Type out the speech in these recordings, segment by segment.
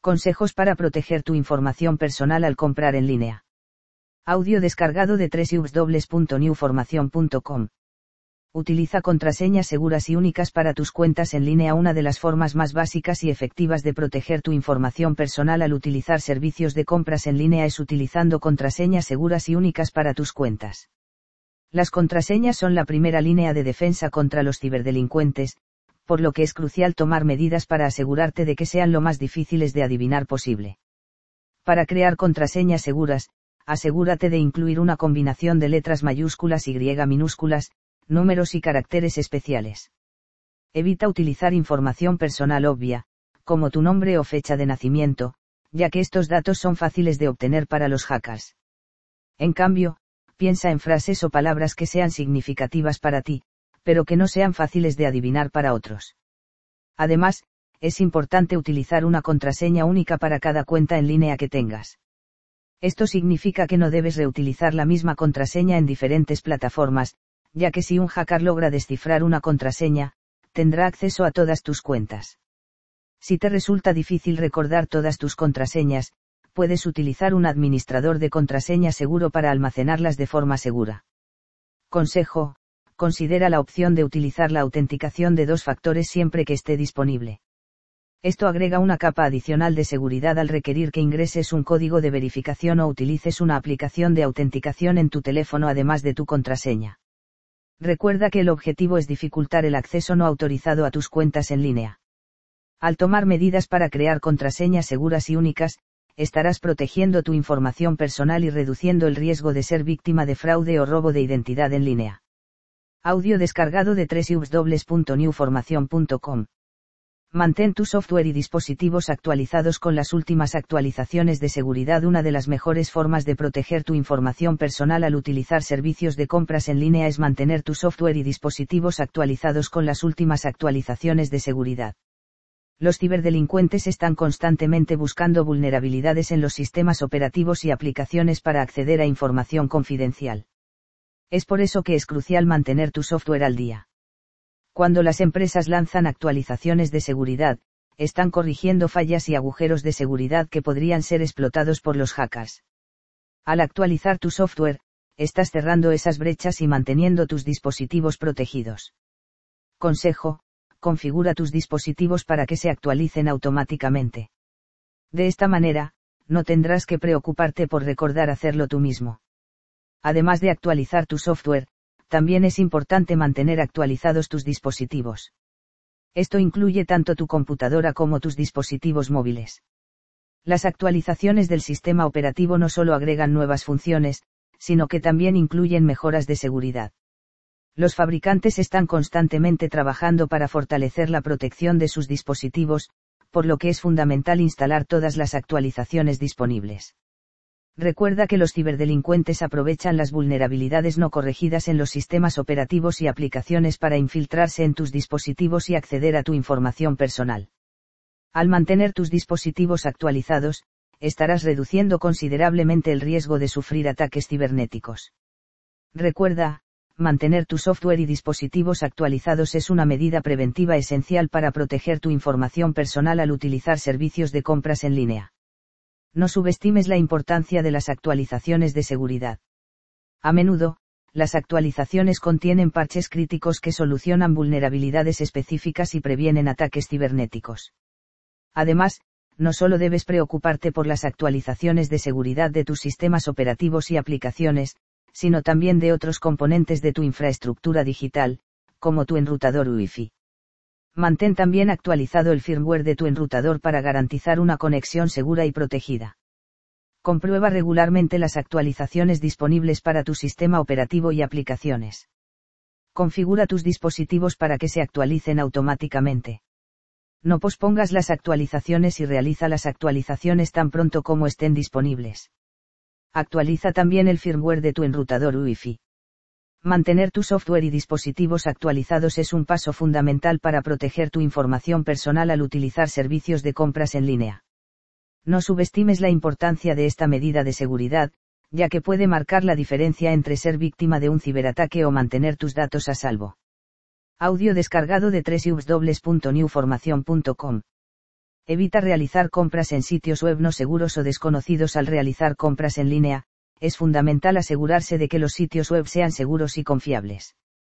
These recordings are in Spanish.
Consejos para proteger tu información personal al comprar en línea. Audio descargado de www.newformacion.com. Utiliza contraseñas seguras y únicas para tus cuentas en línea. Una de las formas más básicas y efectivas de proteger tu información personal al utilizar servicios de compras en línea es utilizando contraseñas seguras y únicas para tus cuentas. Las contraseñas son la primera línea de defensa contra los ciberdelincuentes, por lo que es crucial tomar medidas para asegurarte de que sean lo más difíciles de adivinar posible. Para crear contraseñas seguras, asegúrate de incluir una combinación de letras mayúsculas y minúsculas, números y caracteres especiales. Evita utilizar información personal obvia, como tu nombre o fecha de nacimiento, ya que estos datos son fáciles de obtener para los hackers. En cambio, piensa en frases o palabras que sean significativas para ti, pero que no sean fáciles de adivinar para otros. Además, es importante utilizar una contraseña única para cada cuenta en línea que tengas. Esto significa que no debes reutilizar la misma contraseña en diferentes plataformas, ya que si un hacker logra descifrar una contraseña, tendrá acceso a todas tus cuentas. Si te resulta difícil recordar todas tus contraseñas, puedes utilizar un administrador de contraseña seguro para almacenarlas de forma segura. Consejo: considera la opción de utilizar la autenticación de 2 factores siempre que esté disponible. Esto agrega una capa adicional de seguridad al requerir que ingreses un código de verificación o utilices una aplicación de autenticación en tu teléfono además de tu contraseña. Recuerda que el objetivo es dificultar el acceso no autorizado a tus cuentas en línea. Al tomar medidas para crear contraseñas seguras y únicas, estarás protegiendo tu información personal y reduciendo el riesgo de ser víctima de fraude o robo de identidad en línea. Audio descargado de www.newformacion.com. Mantén tu software y dispositivos actualizados con las últimas actualizaciones de seguridad. Una de las mejores formas de proteger tu información personal al utilizar servicios de compras en línea es mantener tu software y dispositivos actualizados con las últimas actualizaciones de seguridad. Los ciberdelincuentes están constantemente buscando vulnerabilidades en los sistemas operativos y aplicaciones para acceder a información confidencial. Es por eso que es crucial mantener tu software al día. Cuando las empresas lanzan actualizaciones de seguridad, están corrigiendo fallas y agujeros de seguridad que podrían ser explotados por los hackers. Al actualizar tu software, estás cerrando esas brechas y manteniendo tus dispositivos protegidos. Consejo: configura tus dispositivos para que se actualicen automáticamente. De esta manera, no tendrás que preocuparte por recordar hacerlo tú mismo. Además de actualizar tu software, también es importante mantener actualizados tus dispositivos. Esto incluye tanto tu computadora como tus dispositivos móviles. Las actualizaciones del sistema operativo no solo agregan nuevas funciones, sino que también incluyen mejoras de seguridad. Los fabricantes están constantemente trabajando para fortalecer la protección de sus dispositivos, por lo que es fundamental instalar todas las actualizaciones disponibles. Recuerda que los ciberdelincuentes aprovechan las vulnerabilidades no corregidas en los sistemas operativos y aplicaciones para infiltrarse en tus dispositivos y acceder a tu información personal. Al mantener tus dispositivos actualizados, estarás reduciendo considerablemente el riesgo de sufrir ataques cibernéticos. Recuerda, mantener tu software y dispositivos actualizados es una medida preventiva esencial para proteger tu información personal al utilizar servicios de compras en línea. No subestimes la importancia de las actualizaciones de seguridad. A menudo, las actualizaciones contienen parches críticos que solucionan vulnerabilidades específicas y previenen ataques cibernéticos. Además, no solo debes preocuparte por las actualizaciones de seguridad de tus sistemas operativos y aplicaciones, sino también de otros componentes de tu infraestructura digital, como tu enrutador Wi-Fi. Mantén también actualizado el firmware de tu enrutador para garantizar una conexión segura y protegida. Comprueba regularmente las actualizaciones disponibles para tu sistema operativo y aplicaciones. Configura tus dispositivos para que se actualicen automáticamente. No pospongas las actualizaciones y realiza las actualizaciones tan pronto como estén disponibles. Actualiza también el firmware de tu enrutador Wi-Fi. Mantener tu software y dispositivos actualizados es un paso fundamental para proteger tu información personal al utilizar servicios de compras en línea. No subestimes la importancia de esta medida de seguridad, ya que puede marcar la diferencia entre ser víctima de un ciberataque o mantener tus datos a salvo. Audio descargado de www.newformacion.com. Evita realizar compras en sitios web no seguros o desconocidos. Al realizar compras en línea, es fundamental asegurarse de que los sitios web sean seguros y confiables.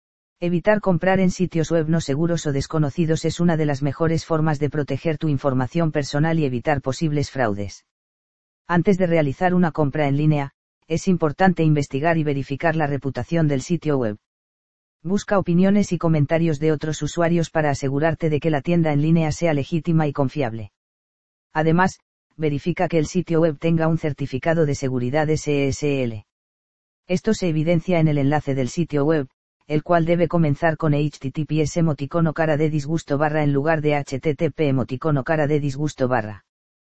Evitar comprar en sitios web no seguros o desconocidos es una de las mejores formas de proteger tu información personal y evitar posibles fraudes. Antes de realizar una compra en línea, es importante investigar y verificar la reputación del sitio web. Busca opiniones y comentarios de otros usuarios para asegurarte de que la tienda en línea sea legítima y confiable. Además, verifica que el sitio web tenga un certificado de seguridad SSL. Esto se evidencia en el enlace del sitio web, el cual debe comenzar con https emoticono cara de disgusto barra en lugar de http emoticono cara de disgusto barra.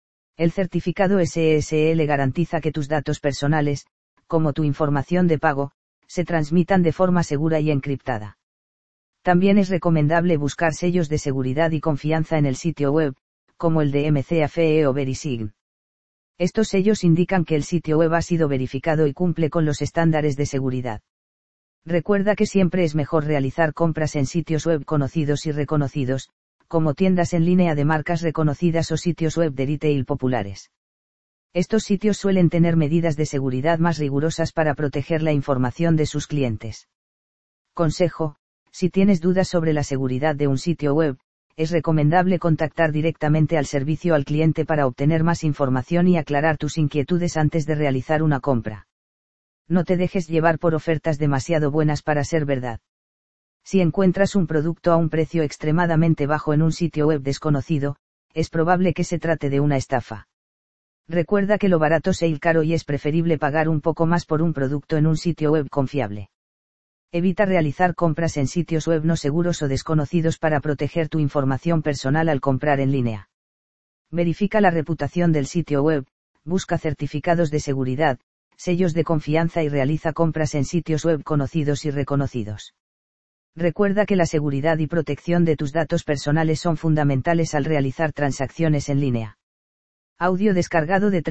El certificado SSL garantiza que tus datos personales, como tu información de pago, se transmitan de forma segura y encriptada. También es recomendable buscar sellos de seguridad y confianza en el sitio web, como el de MCAFE o VeriSign. Estos sellos indican que el sitio web ha sido verificado y cumple con los estándares de seguridad. Recuerda que siempre es mejor realizar compras en sitios web conocidos y reconocidos, como tiendas en línea de marcas reconocidas o sitios web de retail populares. Estos sitios suelen tener medidas de seguridad más rigurosas para proteger la información de sus clientes. Consejo: si tienes dudas sobre la seguridad de un sitio web, es recomendable contactar directamente al servicio al cliente para obtener más información y aclarar tus inquietudes antes de realizar una compra. No te dejes llevar por ofertas demasiado buenas para ser verdad. Si encuentras un producto a un precio extremadamente bajo en un sitio web desconocido, es probable que se trate de una estafa. Recuerda que lo barato sale caro y es preferible pagar un poco más por un producto en un sitio web confiable. Evita realizar compras en sitios web no seguros o desconocidos para proteger tu información personal al comprar en línea. Verifica la reputación del sitio web, busca certificados de seguridad, sellos de confianza y realiza compras en sitios web conocidos y reconocidos. Recuerda que la seguridad y protección de tus datos personales son fundamentales al realizar transacciones en línea. Audio descargado de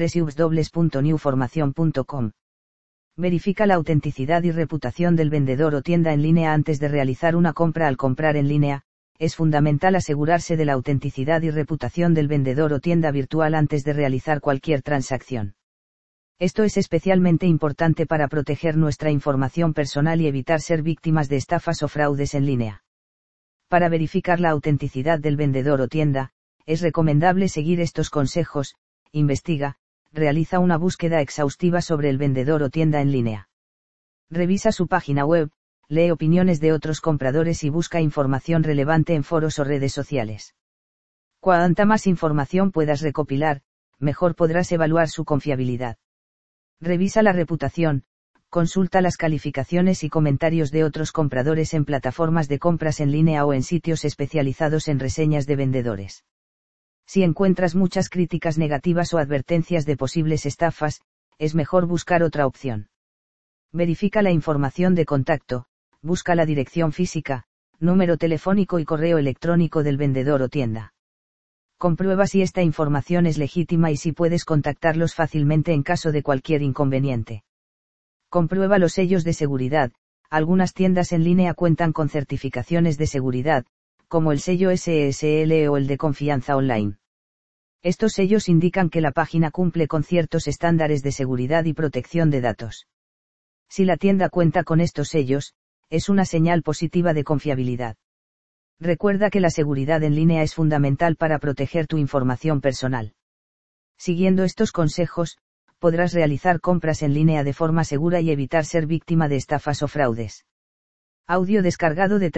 www.newformacion.com. Verifica la autenticidad y reputación del vendedor o tienda en línea antes de realizar una compra. Al comprar en línea, es fundamental asegurarse de la autenticidad y reputación del vendedor o tienda virtual antes de realizar cualquier transacción. Esto es especialmente importante para proteger nuestra información personal y evitar ser víctimas de estafas o fraudes en línea. Para verificar la autenticidad del vendedor o tienda, es recomendable seguir estos consejos: investiga, realiza una búsqueda exhaustiva sobre el vendedor o tienda en línea. Revisa su página web, lee opiniones de otros compradores y busca información relevante en foros o redes sociales. Cuanta más información puedas recopilar, mejor podrás evaluar su confiabilidad. Revisa la reputación, consulta las calificaciones y comentarios de otros compradores en plataformas de compras en línea o en sitios especializados en reseñas de vendedores. Si encuentras muchas críticas negativas o advertencias de posibles estafas, es mejor buscar otra opción. Verifica la información de contacto, busca la dirección física, número telefónico y correo electrónico del vendedor o tienda. Comprueba si esta información es legítima y si puedes contactarlos fácilmente en caso de cualquier inconveniente. Comprueba los sellos de seguridad. Algunas tiendas en línea cuentan con certificaciones de seguridad, como el sello SSL o el de confianza online. Estos sellos indican que la página cumple con ciertos estándares de seguridad y protección de datos. Si la tienda cuenta con estos sellos, es una señal positiva de confiabilidad. Recuerda que la seguridad en línea es fundamental para proteger tu información personal. Siguiendo estos consejos, podrás realizar compras en línea de forma segura y evitar ser víctima de estafas o fraudes. Audio descargado de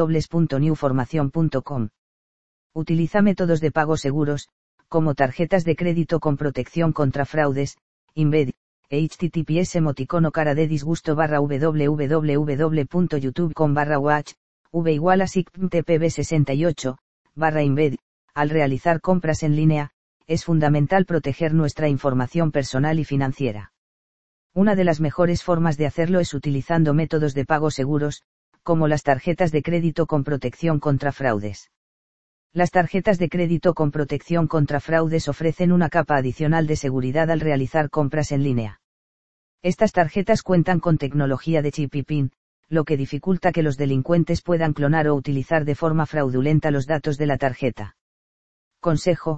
www.newformacion.com. Utiliza métodos de pago seguros, como tarjetas de crédito con protección contra fraudes, Embed, https emoticono cara de disgusto www.youtube.com/watch, v=sigptpb68, /embed. Al realizar compras en línea, es fundamental proteger nuestra información personal y financiera. Una de las mejores formas de hacerlo es utilizando métodos de pago seguros, como las tarjetas de crédito con protección contra fraudes. Las tarjetas de crédito con protección contra fraudes ofrecen una capa adicional de seguridad al realizar compras en línea. Estas tarjetas cuentan con tecnología de chip y PIN, lo que dificulta que los delincuentes puedan clonar o utilizar de forma fraudulenta los datos de la tarjeta. Consejo: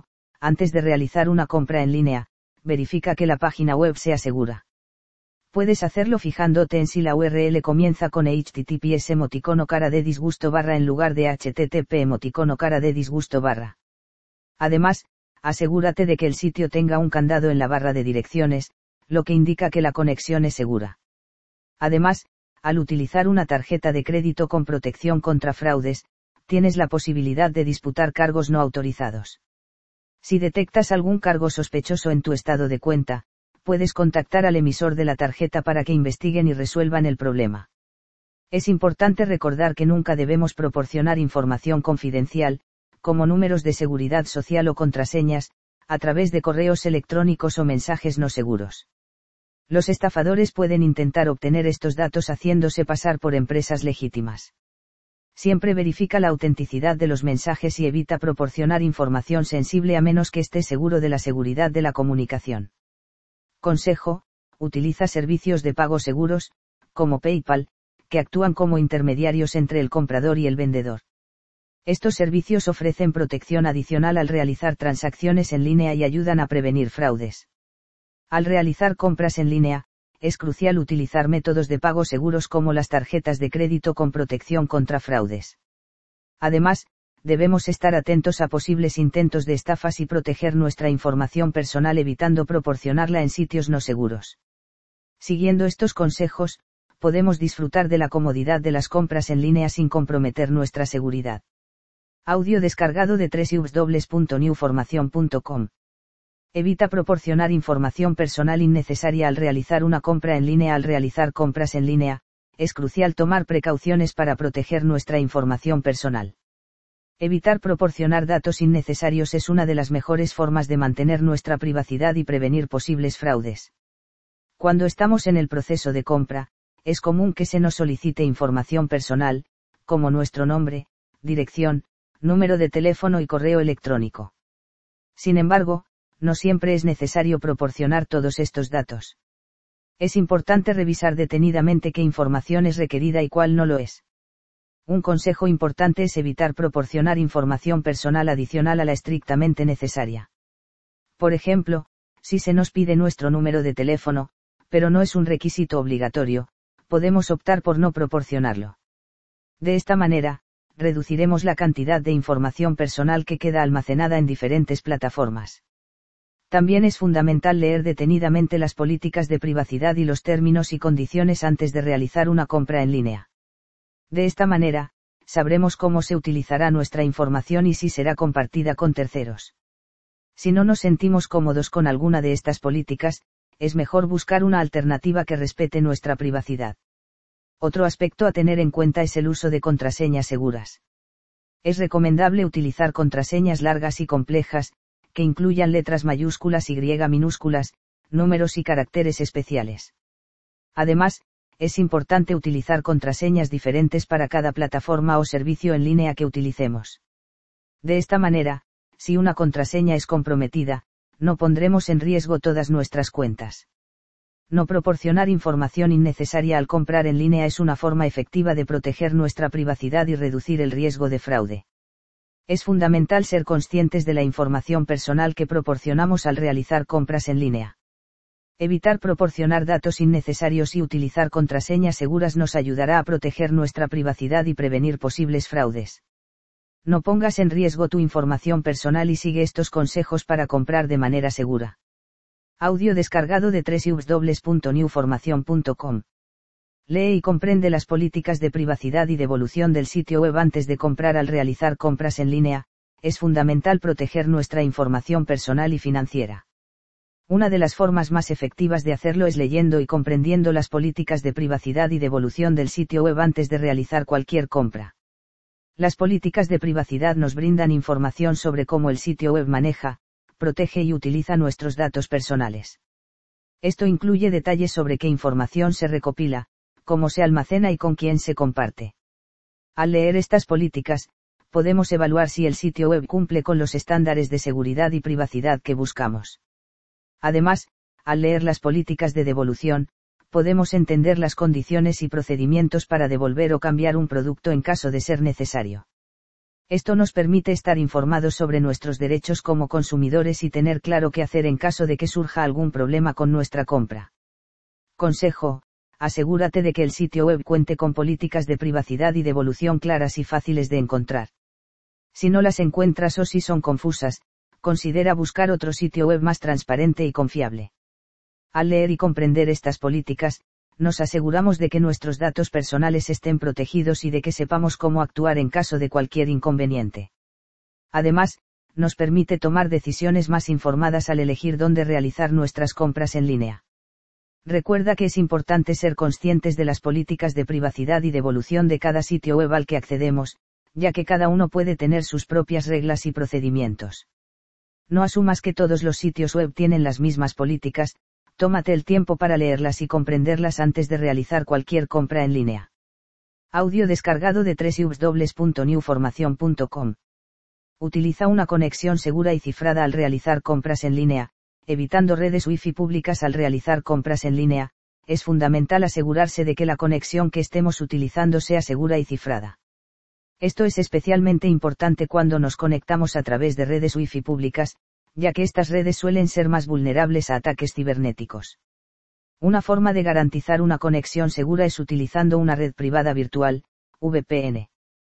Antes de realizar una compra en línea, verifica que la página web sea segura. Puedes hacerlo fijándote en si la URL comienza con https emoticono cara de disgusto barra en lugar de http emoticono cara de disgusto barra. Además, asegúrate de que el sitio tenga un candado en la barra de direcciones, lo que indica que la conexión es segura. Además, al utilizar una tarjeta de crédito con protección contra fraudes, tienes la posibilidad de disputar cargos no autorizados. Si detectas algún cargo sospechoso en tu estado de cuenta, puedes contactar al emisor de la tarjeta para que investiguen y resuelvan el problema. Es importante recordar que nunca debemos proporcionar información confidencial, como números de seguridad social o contraseñas, a través de correos electrónicos o mensajes no seguros. Los estafadores pueden intentar obtener estos datos haciéndose pasar por empresas legítimas. Siempre verifica la autenticidad de los mensajes y evita proporcionar información sensible a menos que esté seguro de la seguridad de la comunicación. Consejo: utiliza servicios de pago seguros, como PayPal, que actúan como intermediarios entre el comprador y el vendedor. Estos servicios ofrecen protección adicional al realizar transacciones en línea y ayudan a prevenir fraudes. Al realizar compras en línea, es crucial utilizar métodos de pago seguros como las tarjetas de crédito con protección contra fraudes. Además, debemos estar atentos a posibles intentos de estafas y proteger nuestra información personal evitando proporcionarla en sitios no seguros. Siguiendo estos consejos, podemos disfrutar de la comodidad de las compras en línea sin comprometer nuestra seguridad. Audio descargado de www.newformacion.com. Evita proporcionar información personal innecesaria al realizar una compra en línea. Al realizar compras en línea, es crucial tomar precauciones para proteger nuestra información personal. Evitar proporcionar datos innecesarios es una de las mejores formas de mantener nuestra privacidad y prevenir posibles fraudes. Cuando estamos en el proceso de compra, es común que se nos solicite información personal, como nuestro nombre, dirección, número de teléfono y correo electrónico. Sin embargo, no siempre es necesario proporcionar todos estos datos. Es importante revisar detenidamente qué información es requerida y cuál no lo es. Un consejo importante es evitar proporcionar información personal adicional a la estrictamente necesaria. Por ejemplo, si se nos pide nuestro número de teléfono, pero no es un requisito obligatorio, podemos optar por no proporcionarlo. De esta manera, reduciremos la cantidad de información personal que queda almacenada en diferentes plataformas. También es fundamental leer detenidamente las políticas de privacidad y los términos y condiciones antes de realizar una compra en línea. De esta manera, sabremos cómo se utilizará nuestra información y si será compartida con terceros. Si no nos sentimos cómodos con alguna de estas políticas, es mejor buscar una alternativa que respete nuestra privacidad. Otro aspecto a tener en cuenta es el uso de contraseñas seguras. Es recomendable utilizar contraseñas largas y complejas, que incluyan letras mayúsculas y minúsculas, números y caracteres especiales. Además, es importante utilizar contraseñas diferentes para cada plataforma o servicio en línea que utilicemos. De esta manera, si una contraseña es comprometida, no pondremos en riesgo todas nuestras cuentas. No proporcionar información innecesaria al comprar en línea es una forma efectiva de proteger nuestra privacidad y reducir el riesgo de fraude. Es fundamental ser conscientes de la información personal que proporcionamos al realizar compras en línea. Evitar proporcionar datos innecesarios y utilizar contraseñas seguras nos ayudará a proteger nuestra privacidad y prevenir posibles fraudes. No pongas en riesgo tu información personal y sigue estos consejos para comprar de manera segura. Audio descargado de www.newformacion.com. Lee y comprende las políticas de privacidad y devolución del sitio web antes de comprar. Al realizar compras en línea, es fundamental proteger nuestra información personal y financiera. Una de las formas más efectivas de hacerlo es leyendo y comprendiendo las políticas de privacidad y devolución del sitio web antes de realizar cualquier compra. Las políticas de privacidad nos brindan información sobre cómo el sitio web maneja, protege y utiliza nuestros datos personales. Esto incluye detalles sobre qué información se recopila, cómo se almacena y con quién se comparte. Al leer estas políticas, podemos evaluar si el sitio web cumple con los estándares de seguridad y privacidad que buscamos. Además, al leer las políticas de devolución, podemos entender las condiciones y procedimientos para devolver o cambiar un producto en caso de ser necesario. Esto nos permite estar informados sobre nuestros derechos como consumidores y tener claro qué hacer en caso de que surja algún problema con nuestra compra. Consejo: asegúrate de que el sitio web cuente con políticas de privacidad y devolución claras y fáciles de encontrar. Si no las encuentras o si son confusas, considera buscar otro sitio web más transparente y confiable. Al leer y comprender estas políticas, nos aseguramos de que nuestros datos personales estén protegidos y de que sepamos cómo actuar en caso de cualquier inconveniente. Además, nos permite tomar decisiones más informadas al elegir dónde realizar nuestras compras en línea. Recuerda que es importante ser conscientes de las políticas de privacidad y devolución de cada sitio web al que accedemos, ya que cada uno puede tener sus propias reglas y procedimientos. No asumas que todos los sitios web tienen las mismas políticas. Tómate el tiempo para leerlas y comprenderlas antes de realizar cualquier compra en línea. Audio descargado de www.newformacion.com. Utiliza una conexión segura y cifrada al realizar compras en línea, evitando redes Wi-Fi públicas al realizar compras en línea. Es fundamental asegurarse de que la conexión que estemos utilizando sea segura y cifrada. Esto es especialmente importante cuando nos conectamos a través de redes Wi-Fi públicas, ya que estas redes suelen ser más vulnerables a ataques cibernéticos. Una forma de garantizar una conexión segura es utilizando una red privada virtual, VPN.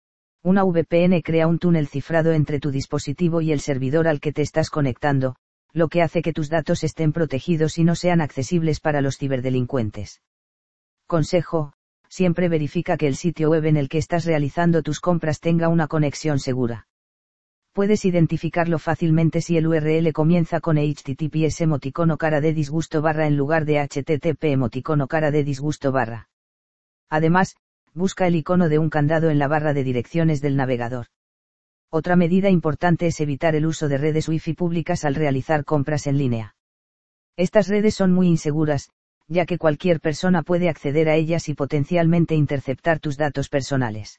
Una VPN crea un túnel cifrado entre tu dispositivo y el servidor al que te estás conectando, lo que hace que tus datos estén protegidos y no sean accesibles para los ciberdelincuentes. Consejo: siempre verifica que el sitio web en el que estás realizando tus compras tenga una conexión segura. Puedes identificarlo fácilmente si el URL comienza con https emoticono cara de disgusto barra en lugar de http emoticono cara de disgusto barra. Además, busca el icono de un candado en la barra de direcciones del navegador. Otra medida importante es evitar el uso de redes Wi-Fi públicas al realizar compras en línea. Estas redes son muy inseguras, ya que cualquier persona puede acceder a ellas y potencialmente interceptar tus datos personales.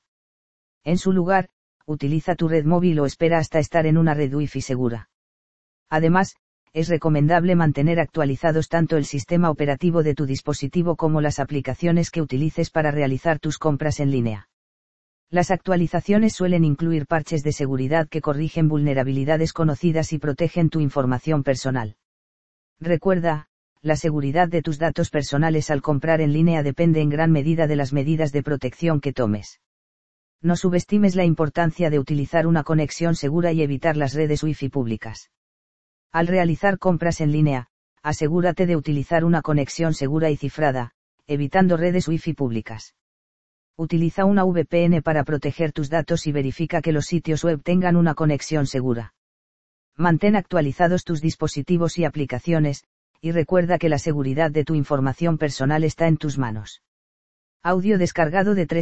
En su lugar, utiliza tu red móvil o espera hasta estar en una red Wi-Fi segura. Además, es recomendable mantener actualizados tanto el sistema operativo de tu dispositivo como las aplicaciones que utilices para realizar tus compras en línea. Las actualizaciones suelen incluir parches de seguridad que corrigen vulnerabilidades conocidas y protegen tu información personal. Recuerda, la seguridad de tus datos personales al comprar en línea depende en gran medida de las medidas de protección que tomes. No subestimes la importancia de utilizar una conexión segura y evitar las redes Wi-Fi públicas. Al realizar compras en línea, asegúrate de utilizar una conexión segura y cifrada, evitando redes Wi-Fi públicas. Utiliza una VPN para proteger tus datos y verifica que los sitios web tengan una conexión segura. Mantén actualizados tus dispositivos y aplicaciones, y recuerda que la seguridad de tu información personal está en tus manos. Audio descargado de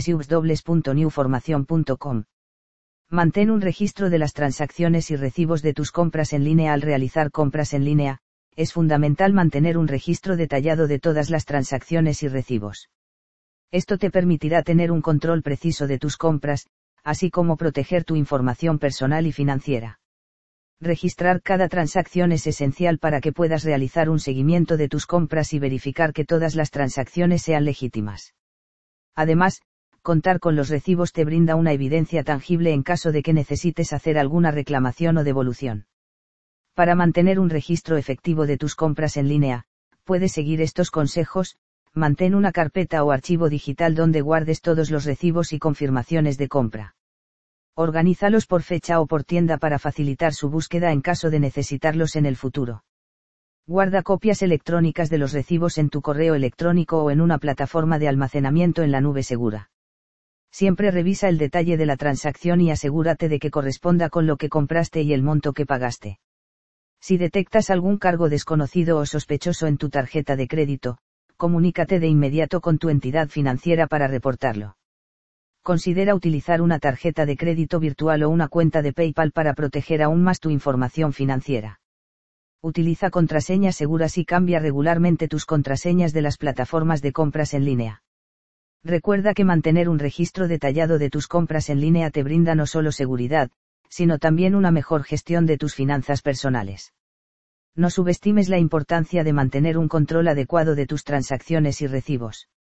www.newformacion.com. Mantén un registro de las transacciones y recibos de tus compras en línea al realizar compras en línea. Es fundamental mantener un registro detallado de todas las transacciones y recibos. Esto te permitirá tener un control preciso de tus compras, así como proteger tu información personal y financiera. Registrar cada transacción es esencial para que puedas realizar un seguimiento de tus compras y verificar que todas las transacciones sean legítimas. Además, contar con los recibos te brinda una evidencia tangible en caso de que necesites hacer alguna reclamación o devolución. Para mantener un registro efectivo de tus compras en línea, puedes seguir estos consejos: mantén una carpeta o archivo digital donde guardes todos los recibos y confirmaciones de compra. Organízalos por fecha o por tienda para facilitar su búsqueda en caso de necesitarlos en el futuro. Guarda copias electrónicas de los recibos en tu correo electrónico o en una plataforma de almacenamiento en la nube segura. Siempre revisa el detalle de la transacción y asegúrate de que corresponda con lo que compraste y el monto que pagaste. Si detectas algún cargo desconocido o sospechoso en tu tarjeta de crédito, comunícate de inmediato con tu entidad financiera para reportarlo. Considera utilizar una tarjeta de crédito virtual o una cuenta de PayPal para proteger aún más tu información financiera. Utiliza contraseñas seguras y cambia regularmente tus contraseñas de las plataformas de compras en línea. Recuerda que mantener un registro detallado de tus compras en línea te brinda no solo seguridad, sino también una mejor gestión de tus finanzas personales. No subestimes la importancia de mantener un control adecuado de tus transacciones y recibos.